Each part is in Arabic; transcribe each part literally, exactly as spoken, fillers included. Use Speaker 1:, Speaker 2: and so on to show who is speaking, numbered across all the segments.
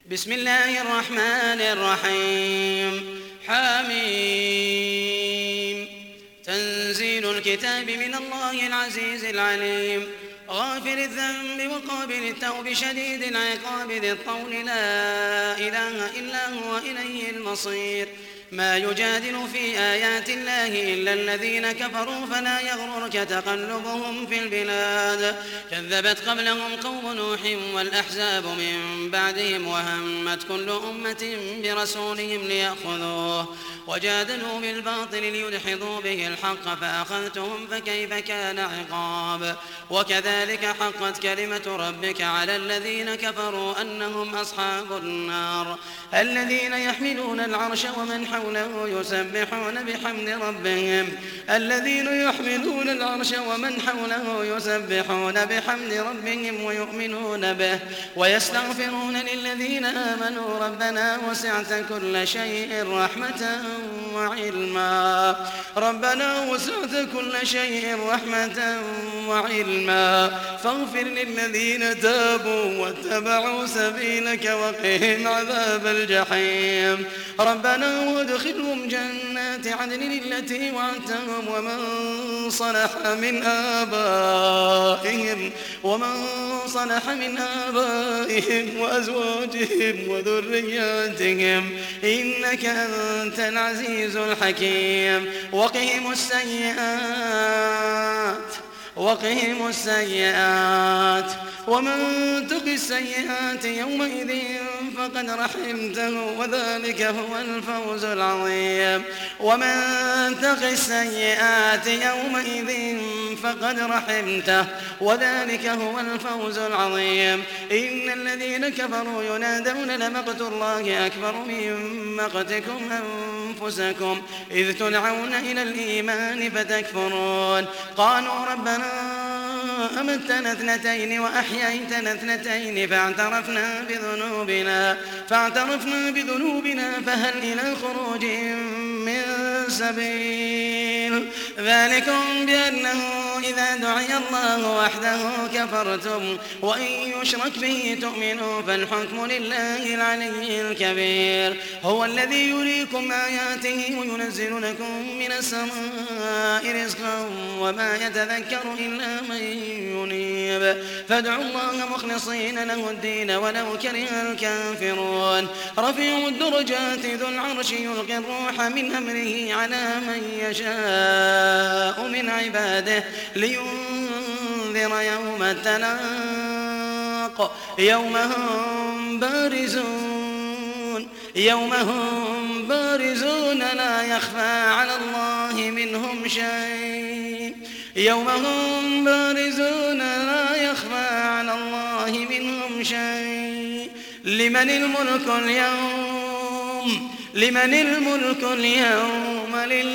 Speaker 1: بسم الله الرحمن الرحيم. حميم. تنزيل الكتاب من الله العزيز العليم، غافر الذنب وقابل التوب شديد العقاب ذي الطول، لا إله إلا هو إليه المصير. ما يجادل في آيات الله إلا الذين كفروا فلا يغررك تقلبهم في البلاد. كذبت قبلهم قوم نوح والأحزاب من بعدهم، وهمت كل أمة برسولهم ليأخذوه، وجادلوا بالباطل ليدحضوا به الحق فأخذتهم فكيف كان عقاب. وكذلك حقت كلمة ربك على الذين كفروا أنهم أصحاب النار. الذين يحملون العرش ومن حوله يسبحون بحمد ربهم الذين يحملون العرش ومن حوله يسبحون بحمد ربهم ويؤمنون به ويستغفرون للذين آمنوا ربنا وسعت كل شيء رحمة وعلما ربنا وسعت كل شيء رحمة وعلما فاغفر للذين تابوا واتبعوا سبيلك وقهم عذاب الجحيم. ربنا وادخلهم جنات عدن التي وعدتهم ومن صلح من آبائهم ومن صلح من آبائهم وأزواجهم وذرياتهم إنك أنت العزيز الحكيم. وقهم السيئات وقهم السيئات ومن تق السيئات يومئذ فقد رحمته وذلك هو الفوز العظيم. ومن تق السيئات يومئذ فقد رحمته وذلك هو الفوز العظيم. إن الذين كفروا ينادون لمقت الله أكبر من مقتكم أنفسكم إذ تدعون إلى الإيمان فتكفرون. قالوا ربنا أمتنا اثنتين وأحييتنا اثنتين فاعترفنا بذنوبنا فاعترفنا بذنوبنا فهل إلى خروج من سبيل. ذلكم بأنه إذا دعي الله وحده كفرتم وإن يشرك به تؤمنوا فالحكم لله العلي الكبير. هو الذي يريكم آياته وينزل لكم من السماء رزقا وما يتذكر إلا من ينيب فادعوا الله مخلصين له الدين ولو كره الكافرون. رفيع الدرجات ذو العرش يلقي الروح من أمره على من يشاء من عباده لينذر يوم التلاق يوم هم بارزون يوم هم بارزون لا يخفى على الله منهم شيء يوم هم بارزون لا يخفى على الله منهم شيء. لمن الملك اليوم لمن الملك اليوم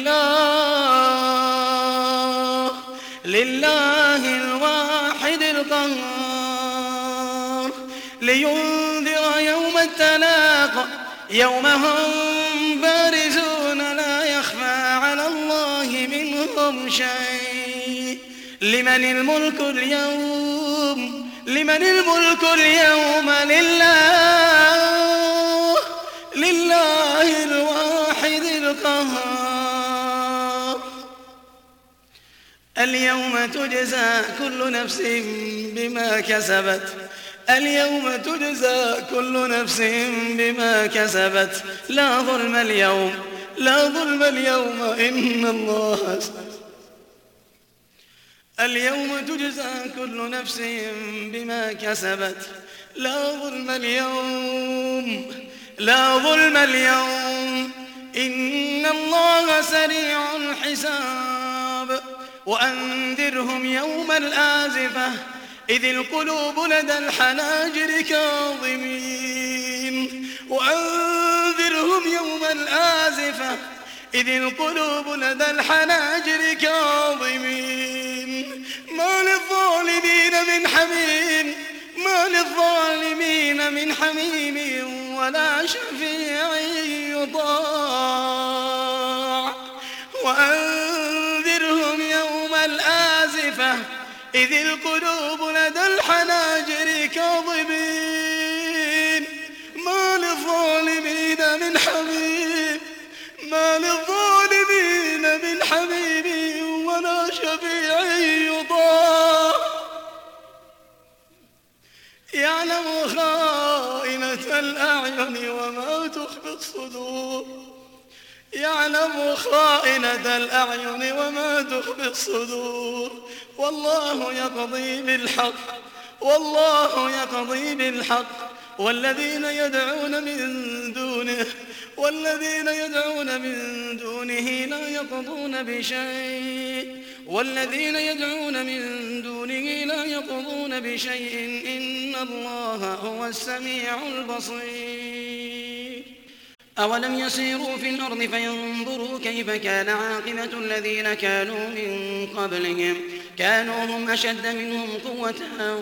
Speaker 1: لله لله الواحد القهار. لينذر يوم التلاق يوم هم بارزون لا يخفى على الله منهم شيء. لمن الملك اليوم لمن الملك اليوم لله لله الواحد القهار. اليوم تجزى كل نفس بما كسبت اليوم تجزى كل نفس بما كسبت لا ظلم اليوم لا ظلم اليوم إن الله اليوم تجزى كل نفس بما كسبت لا ظلم اليوم لا ظلم اليوم إن الله سريع الحساب. وأنذرهم يوم الآزفة إذ القلوب لدى الحناجر كاظمين وأنذرهم يوم الآزفة إذ القلوب لدى الحناجر كاظمين ما للظالمين من حميم ما للظالمين من حميم ولا شفيع يطاع. وأنذرهم يوم الآزفة إذ القلوب لدى الحناجر كاظمين ما
Speaker 2: الأعين وما تخفي الصدور يعلم خائنة الأعين وما تخفي الصدور والله يقضي بالحق والله يقضي بالحق والذين يدعون من دونه والذين يدعون من دونه لا يقضون بشيء والذين يدعون من دونه لا يقضون بشيء إن الله هو السميع البصير. أولم يسيروا في الأرض فينظروا كيف كان عاقبة الذين كانوا من قبلهم كانوا هم أشد منهم قوة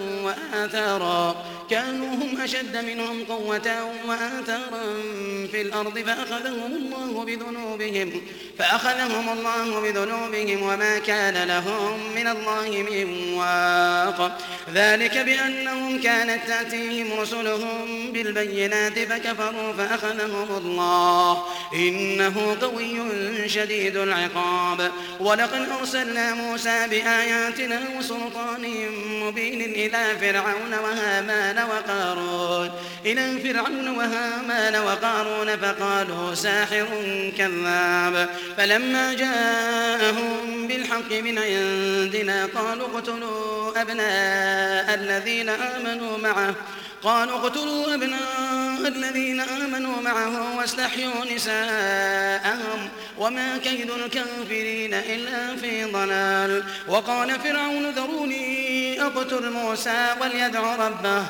Speaker 2: وآثارا كانوا هم أشد منهم قوة وآثارا في الأرض فأخذهم الله بذنوبهم فأخذهم الله بذنوبهم وما كان لهم من الله من واق ذلك بأنهم كانت تأتيهم رسلهم بالبينات فكفروا فأخذهم الله إنه قوي شديد العقاب. ولقد أرسلنا موسى بآياتنا وسلطان مبين إلى فرعون وهامان وقارون إلى فرعون وهامان وقارون فقالوا ساحر كذاب فلما جاءهم بالحق من عندنا قالوا اقتلوا أبناء الذين آمنوا معه قالوا اقتلوا أبناء الذين آمنوا معه واستحيوا نساءهم وما كيد الكافرين إلا في ضلال. وقال فرعون ذروني أقتل موسى وليدع ربه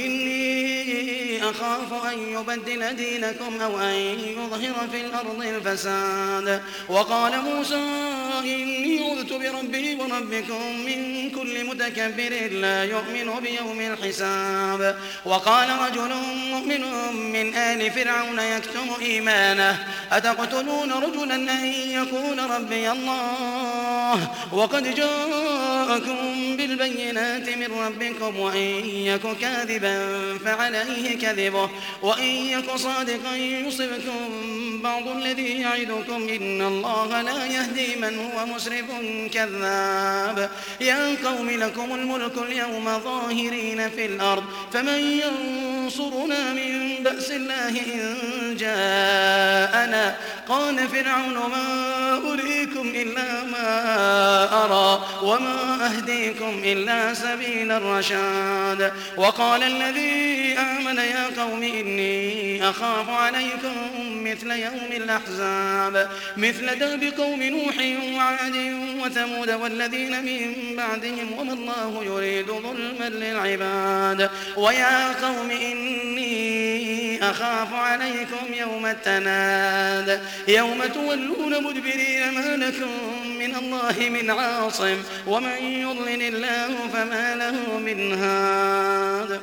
Speaker 2: إني أخاف أن يبدل دينكم أو أن يظهر في الأرض الفساد. وقال موسى إني عذت بربي وربكم من كل متكبر لا يؤمن بيوم الحساب. وقال رجل مؤمن من آل فرعون يكتم إيمانه أتقتلون رجلا أن يقول ربي الله وقد جاءكم بالبينات من ربكم وإن يك كاذبا فعليه كذبه وإن يك صادقا يصبكم بعض الذي يعدكم إن الله لا يهدي من هو مسرف كذاب. يا قوم لكم الملك اليوم ظاهرين في الأرض فمن ينصرنا من بأس الله إن جاءنا. قال فرعون ما أريكم إلا ما أرى وما أهديكم إلا سبيل الرشاد. وقال الذي آمن يا قوم إني أخاف عليكم مثل يوم الأحزاب مثل داب قوم نوح وعاد وثمود والذين من بعدهم وما الله يريد ظلما للعباد. ويا قوم إني أخاف عليكم يوم التناد يوم تولون مدبرين ما لكم من الله من عاصم ومن يضلل الله فما له من هاد.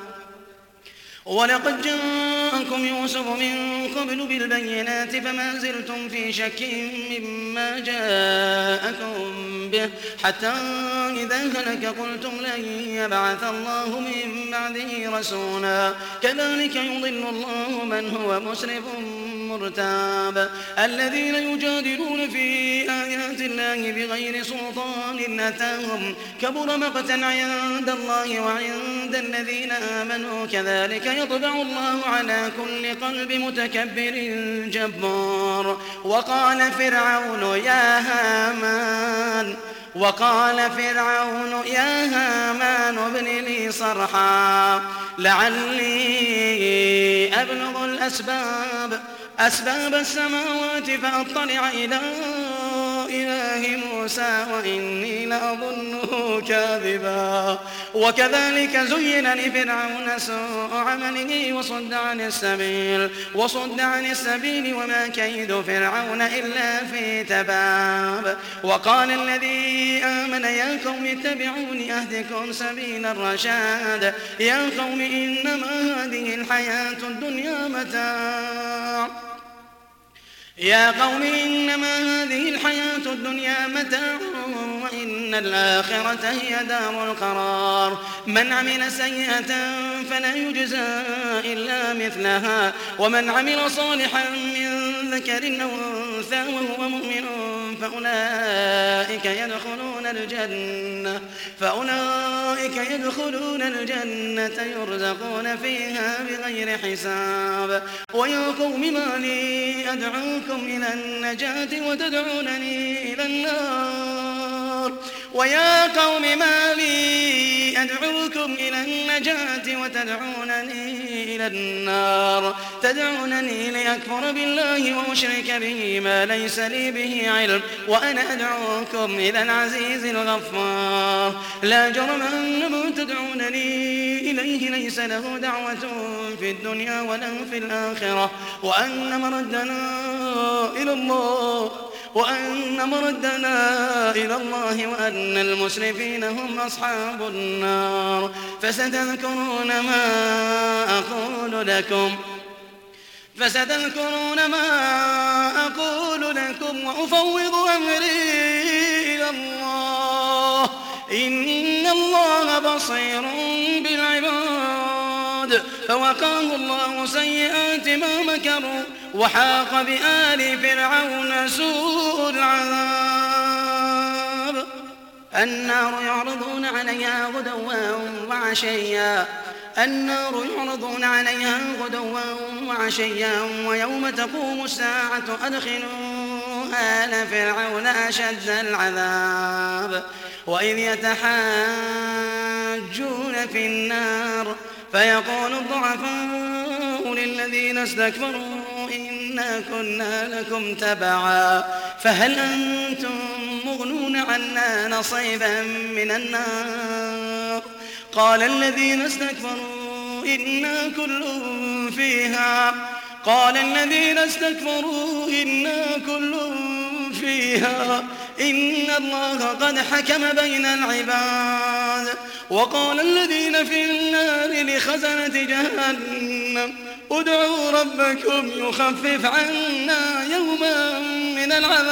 Speaker 2: ولقد جاءكم يوسف من قبل بالبينات فما زلتم في شك مما جاءكم به حتى إذا هلك قلتم لن يبعث الله من بعده رسولا كذلك يضل الله من هو مسرف مرتاب. الذين يجادلون في آيات الله بغير سلطان أتاهم كبر مقتا عند الله وعند الذين آمنوا كذلك يطبع الله على كل قلب متكبر جبار. وقال فرعون يا هامان وقال فرعون يا هامان ابن لي صرحا لعلي أبلغ الأسباب أسباب السماوات فأطلع إلى إله موسى وإني لأظنه كاذبا. وكذلك زين لفرعون سوء عمله وصد عن السبيل وصد عن السبيل وما كيد فرعون إلا في تباب. وقال الذي آمن يا قوم اتبعوني أهدكم سبيل الرشاد. يا قوم إنما هذه الحياة الدنيا متاع يا قوم إنما هذه الحياة الدنيا متاع وإن
Speaker 1: إن الآخرة هي دار القرار من عمل سيئة فلا يجزى إلا مثلها ومن عمل صالحا من ذكر أو أنثى وهو مؤمن فأولئك يدخلون الجنة فأولئك يدخلون الجنة يرزقون فيها بغير حساب ويا قوم ما لي أدعوكم إلى النجاة وتدعونني إلى النار ويا قوم ما لي أدعوكم إلى النجاة وتدعونني إلى النار تدعونني لأكفر بالله وأشرك به ما ليس لي به علم وأنا أدعوكم إلى العزيز الغفار لا جرم أن ما تدعونني إليه ليس له دعوة في الدنيا ولا في الآخرة وأن مردنا إلى الله وأن مردنا إلى الله وأن المسرفين هم أصحاب النار فستذكرون ما أقول لكم فستذكرون ما أقول لكم وأفوض أمري إلى الله إن الله بصير بالعباد فوقاه الله سيئات ما مكروا وحاق بآل فرعون سوء العذاب النار يعرضون عليها غدوا وعشيا النار يعرضون عليها غدوا وعشيا ويوم تقوم الساعة أدخلوا آل فرعون أشد العذاب وإذ يتحاجون في النار فيقول الضعفاء للذين استكبروا إنا كنا لكم تبعا فهل أنتم مغنون عنا نصيبا من النار قال الذين استكبروا إنا كل فيها قال الذين استكبروا إنا كل فيها إن الله قد حكم بين العباد وقال الذين في النار لخزنة جهنم ادعوا ربكم يخفف عنا يوما من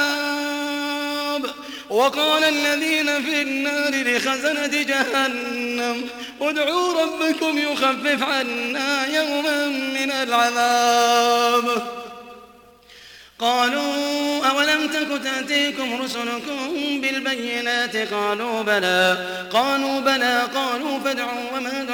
Speaker 1: العذاب وقال الذين في النار لخزنة جهنم ادعوا ربكم يخفف عنا يوما من العذاب قالوا أولم تك تأتيكم رسلكم بالبينات قالوا بلى قالوا بلى قالوا فادعوا وما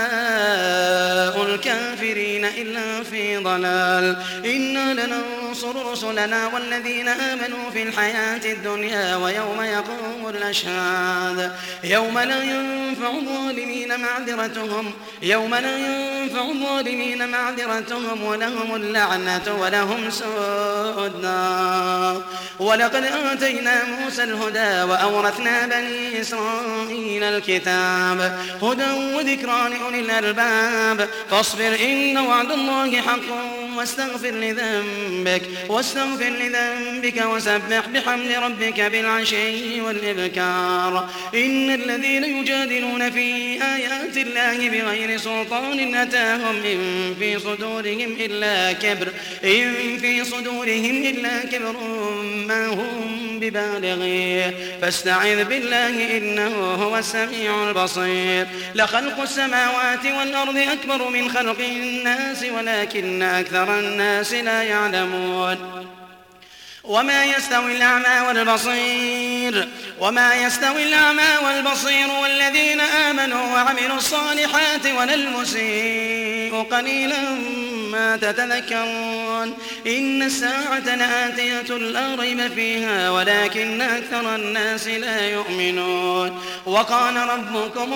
Speaker 1: دعاء الكافرين إلا في ضلال إنا لننصر رسلنا والذين آمنوا في الحياة الدنيا ويوم يقوم الأشهاد يوم لا ينفع الظالمين معذرتهم يوم لا ينفع الظالمين معذرتهم ولهم اللعنة ولهم سوء الدار ولقد آتينا موسى الهدى وأورثنا بني إسرائيل الكتاب هدى وذكرى لأولي الألباب فاصبر إن وعد الله حق واستغفر لذنبك واستغفر لذنبك وسبح بحمد ربك بالعشي والإبكار إن الذين يجادلون في آيات الله بغير سلطان أتاهم إن في صدورهم إلا كبر إن في صدورهم إلا كبر ما هم ببالغيه فاستعذ بالله إنه هو السميع البصير لخلق السماوات والأرض أكبر من خلق الناس ولكن أكثر الناس لا يعلمون وما يستوي الأعمى والبصير وما يستوي الأعمى والبصير والذين آمنوا وعملوا الصالحات ولا المسيء قليلا ما تتذكرون إن الساعة لآتية لا ريب فيها ولكن أكثر الناس لا يؤمنون وقال ربكم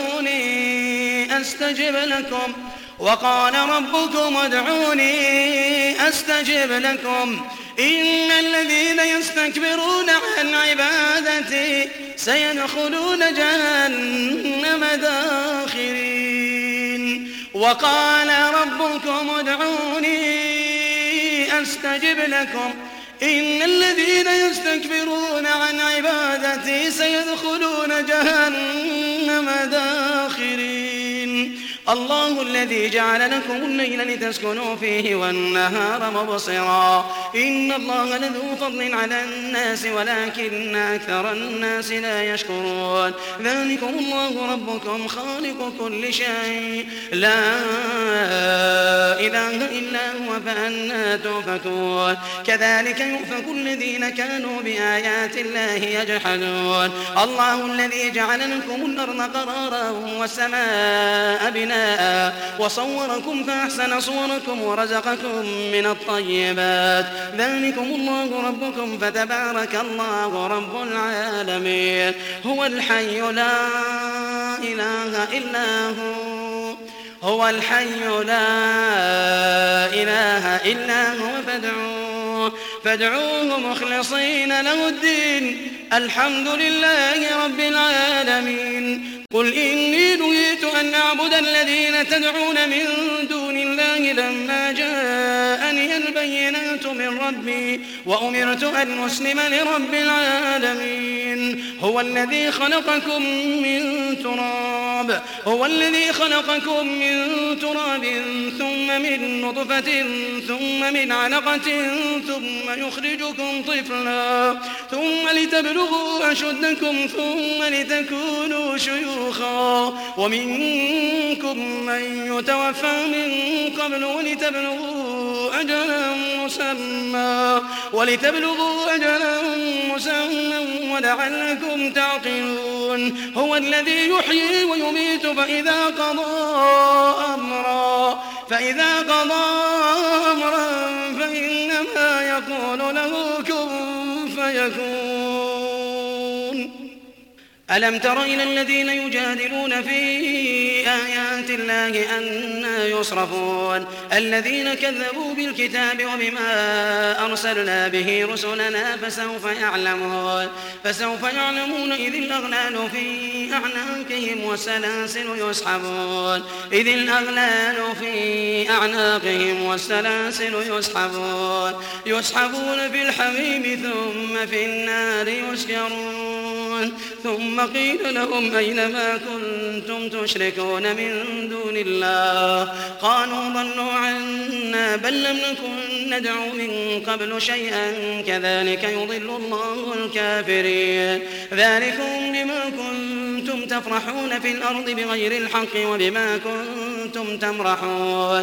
Speaker 1: ادعوني أستجب لكم وقال ربكم ادعوني أستجب لكم إن الذين يستكبرون عن عبادتي سيدخلون جهنم داخرين وقال ربكم ادعوني أستجب لكم إن الذين يستكبرون عن عبادتي سيدخلون جهنم داخرين الله الذي جعل لكم الليل لتسكنوا فيه والنهار مبصرا إن الله لذو فضل على الناس ولكن أكثر الناس لا يشكرون ذلكم الله ربكم خالق كل شيء لا إله إلا هو فأنى تؤفكون كذلك يؤفك الذين كانوا بآيات الله يجحدون الله الذي جعل لكم الأرض قرارا والسماء بناء وصوركم فأحسن صوركم ورزقكم من الطيبات ذلكم الله ربكم فتبارك الله رب العالمين هو الحي لا إله إلا هو هو الحي لا إله إلا هو فادعوه فادعوه مخلصين له الدين الحمد لله رب العالمين قل إني نهيت أن أعبد الذين تدعون من دون الله لما جاءني البينات من ربي وأمرت أن أسلم لرب العالمين هو الذي خلقكم من تراب هو الذي خلقكم من تراب ثم من نطفة ثم من علقة ثم يخرجكم طفلا ثم لتبلغوا أشدكم ثم لتكونوا شيوخا ومنكم من يتوفى من قبل ولتبلغوا أجلا مسمى ولتبلغوا أجلا مسمى ولعلكم تعقلون هو الذي يحيي ويميت فإذا قضى أمرا فإذا قضى أمرا فإنما يقول له كن فيكون ألم تر إلى الذين يجادلون في آيات الله أنى يصرفون الذين كذبوا بالكتاب وبما أرسلنا به رسلنا فسوف يعلمون فسوف يعلمون إذ الأغلال في أعناقهم والسلاسل يسحبون إذ الأغلال في أعناقهم والسلاسل يسحبون يسحبون في الحميم ثم في النار يسجرون ثم قيل لهم أين ما كنتم تشركون من دون الله قالوا ضلوا عنا بل لم نكن ندعو من قبل شيئا كذلك يضل الله الكافرين ذلكم بما كنتم تفرحون في الأرض بغير الحق وبما كنتم تمرحون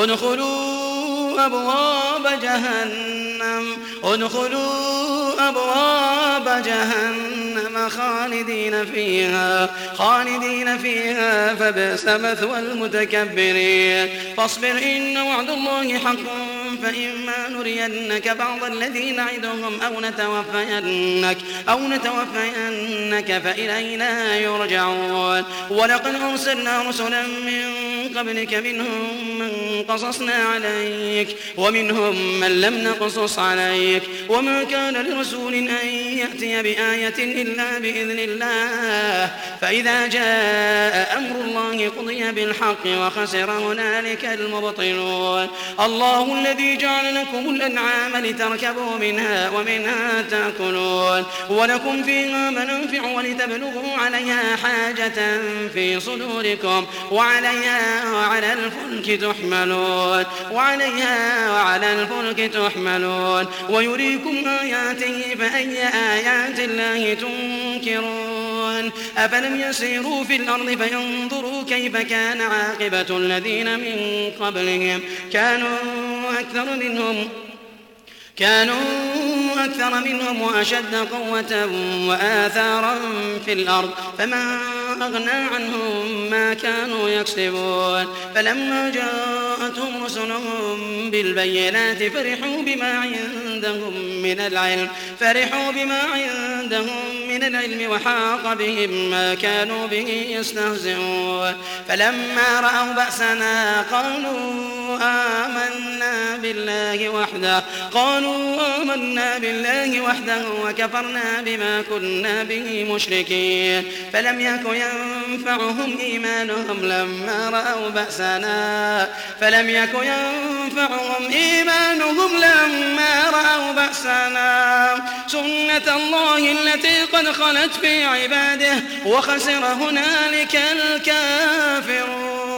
Speaker 1: ادخلوا أبواب جهنم ادخلوا أبواب جهنم خالدين فيها خالدين فيها فبئس مثوى المتكبرين فاصبر إن وعد الله حق فإما نرينك بعض الذي نعدهم أو نتوفينك أو نتوفينك فإلينا يرجعون ولقد أرسلنا رسلا من قبلك منهم من قصصنا عليك ومنهم من لم نقصص عليك وما كان لرسول أن يأتي بآية إلا بإذن الله فإذا جاء أمر الله قضي بالحق وخسر هنالك المبطلون الله الذي جعل لكم الأنعام لتركبوا منها ومنها تأكلون ولكم فيها منافع ولتبلغوا عليها حاجة في صدوركم وعليها وعلى الفلك تحملون وعليها وعلى الفلك تحملون ويريكم آياته فأي آيات الله تنكرون أفلم يسيروا في الأرض فينظروا كيف كان عاقبة الذين من قبلهم كانوا أكثر منهم كانوا أكثر منهم وأشد قوة وآثارا في الأرض فما أغنى عنهم ما كانوا يكسبون فلما جاءتهم رسلهم بالبينات فرحوا بما عندهم من العلم فرحوا بما عندهم من العلم وحاق بهم ما كانوا به يستهزئون فلما رأوا بأسنا قالوا آمنا بالله وحده قالوا آمنا بالله وحده وكفرنا بما كنا به مشركين فلم يك ينفعهم إيمانهم لما رأوا بأسنا فلم يك ينفعهم إيمانهم لما رأوا بأسنا سنة الله التي قد خلت في عباده وخسر هنالك الكافرون